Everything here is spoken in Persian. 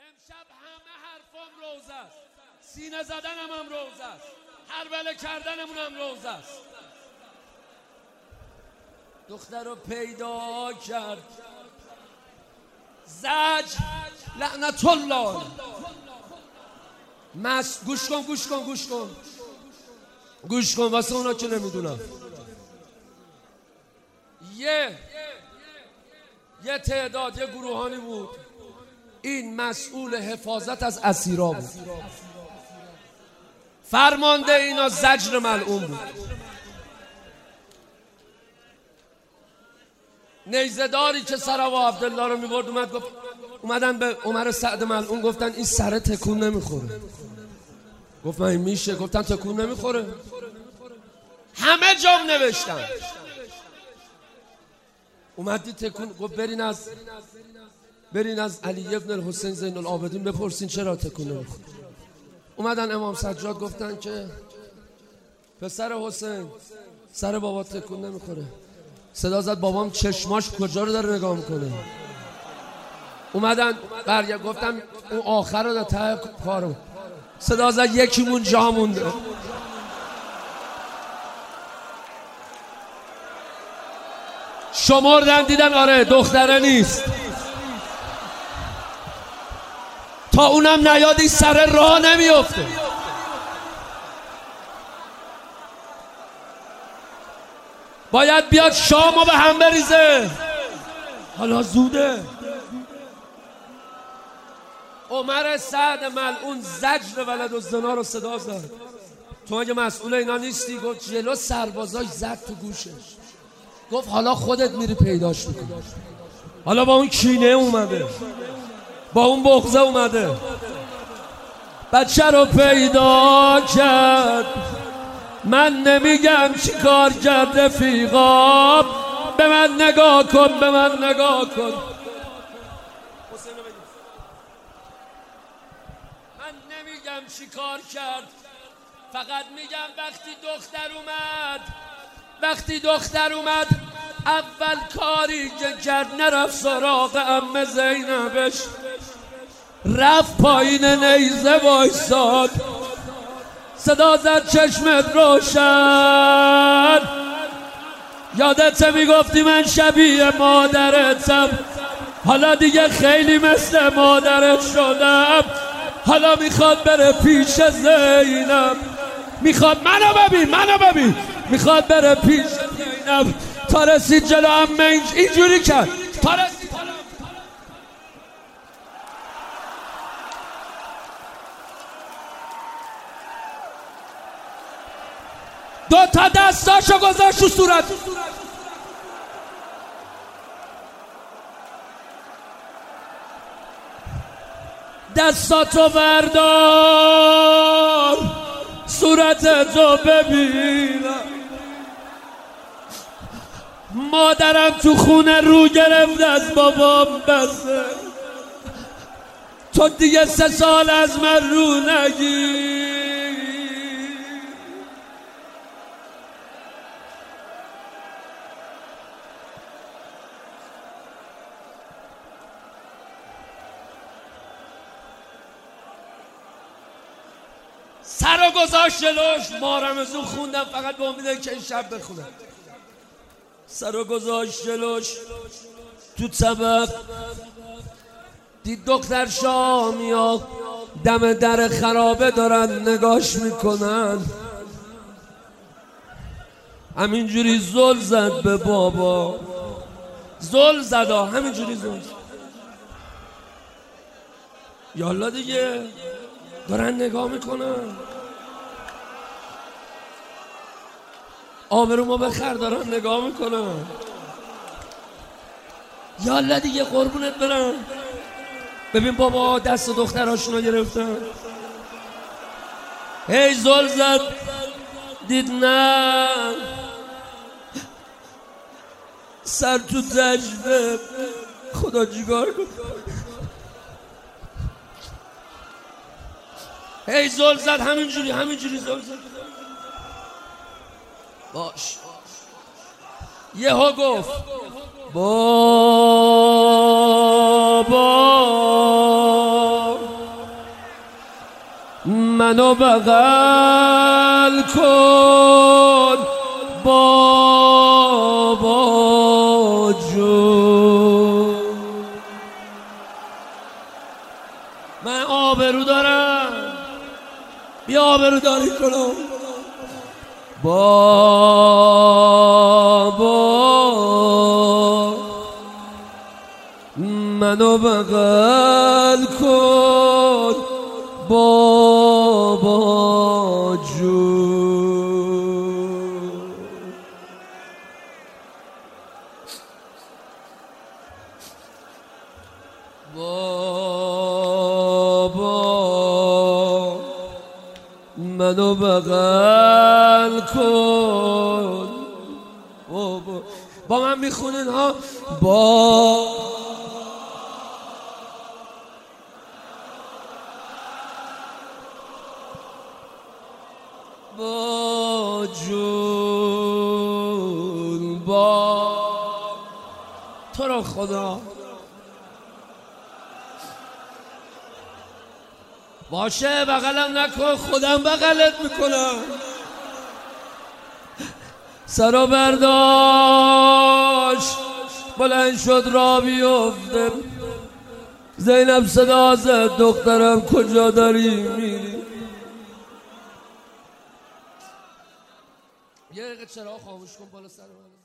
امشب همه حرفام روزه است، سینه زدنم هم روزه است، هربله کردنمون هم روزه است. دختر رو پیدا کرد زج لعنت الله. گوش کن گوش کن گوش کن گوش کن واسه اونا که نمیدونم. یه تعداد یه گروهانی بود، این مسئول حفاظت از اسیرا بود، فرمانده اینا زجر ملعون بود. نیزه‌داری که سراوا عبدالله رو میبرد اومدن به عمر سعد ملعون گفتن این سره تکون نمیخوره. گفت من میشه؟ گفتن تکون نمیخوره. همه جام نوشتن. اومدی تکون، گفت برین از علی ابن الحسین زین العابدین بپرسین چرا تکون نمیخوره. اومدن امام سجاد گفتن که پسر حسین سر بابا تکون نمیخوره. صدا زد بابام چشماش کجا رو داره نگاه میکنه. اومدن گفتم اون آخر رو در ته پارو. صدا زد یکیمون جا مونده. شمردن دیدن آره دختره نیست. تا اونم نیادی سر راه نمیفته. باید بیاد شامو به هم بریزه. حالا زوده. عمر سعد ملعون زجر ولدالزنا رو صدا زد. تو اگه مسئول اینا نیستی؟ گفت جلو سربازاش زد تو گوشش. گفت حالا خودت میری پیداش میکنی. حالا با اون کینه اومده، با اون بغضه اومده. بچه رو پیدا کرد. من نمیگم چی کار کرد رفیقا، به من نگاه کن، به من نگاه کن. من نمیگم چی کار کرد، فقط میگم وقتی دختر اومد اول کاری که کرد نرفت سراغ عمه زینبش، رفت پایین نیزه وایساد. صدا زد چشمت روشن. یادت میگفتی من شبیه مادرتم، حالا دیگه خیلی مثل مادرت شدم. حالا میخواد بره پیش زینب، میخواد منو ببین میخواد بره پیش زینب. تا رسید جلو عمه اینجوری کرد، تا رسید دو تا دستاشو گذاشت تو صورت. دستاتو بردار صورتتو ببینم. مادرم تو خونه رو گرفت از بابام بسه. تو دیگه 3 سال از من رو نگیر. سر رو گذاشت جلوش. مارمزون خوندم فقط به امید که این شب بخونم. سر رو گذاشت جلوش تو طبق، دید دختر شامیا دم در خرابه دارن نگاش میکنن. همینجوری زل زد به بابا، زل زد همینجوری زل. یالا دیگه دارن نگاه میکنن. آبرومو بخر، دارن نگاه میکنن. یالا دیگه قربونت برم. ببین بابا دست دختراشونو گرفتن. هی زل زد، دید نه سر تو زجده. خدا جیگار کن. هی زل زد همینجوری زل زد. باش یهو گفت بابا منو بغل کن بابا جون. من آبرو دارم، بیا آبرو داری کنم. بابا منو بغل کن بابا جون. بابا منو بغل کن بابا. با من میخونین ها. با جون با تو رو خدا باشه بغلم نکن، خودم بغلت میکنم. سرو برداشت بلند شد را بیفته. زینب صدا زد دخترم کجا داری میری؟ یه دقیقه چراغ خاموش کن بالا سر من.